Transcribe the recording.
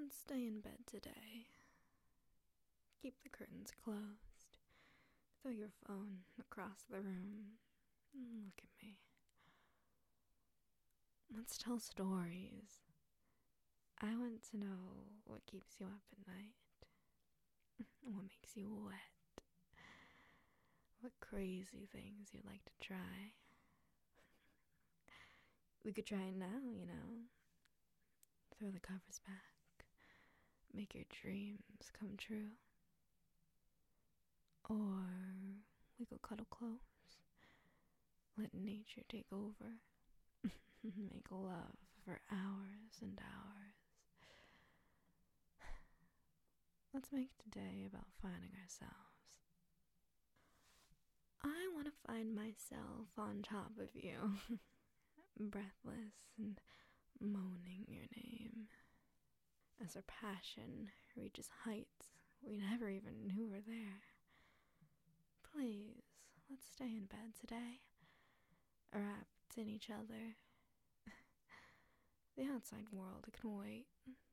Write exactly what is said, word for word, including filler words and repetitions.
Let's stay in bed today. Keep the curtains closed. Throw your phone across the room. Look at me. Let's tell stories. I want to know what keeps you up at night. What makes you wet. What crazy things you'd like to try. We could try it now, you know. Throw the covers back. Make your dreams come true. Or we could cuddle close. Let nature take over. Make love for hours and hours. Let's make today about finding ourselves. I want to find myself on top of you, breathless and moaning your name, as our passion reaches heights we never even knew were there. Please, let's stay in bed today, wrapped in each other. The outside world can wait.